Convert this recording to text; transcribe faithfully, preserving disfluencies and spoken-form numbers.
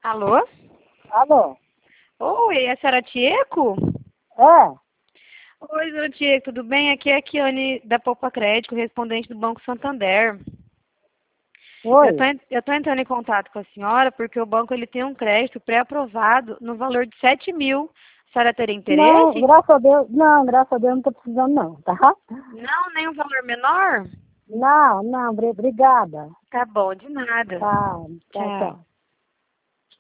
Alô? Alô? Oi, é a senhora Tieco? É? Oi, senhora Tieco, tudo bem? Aqui é a Kiane da Poupa Crédito, correspondente do Banco Santander. Eu tô, Oi? en- eu tô entrando em contato com a senhora porque o banco ele tem um crédito pré-aprovado no valor de sete mil. A senhora teria Não, interesse? graças a Deus, não, graças a Deus não tô precisando não, tá? Não, nem um valor menor? Não, não, bri- obrigada. Tá bom, de nada. Tá, tchau, Tchau. tchau.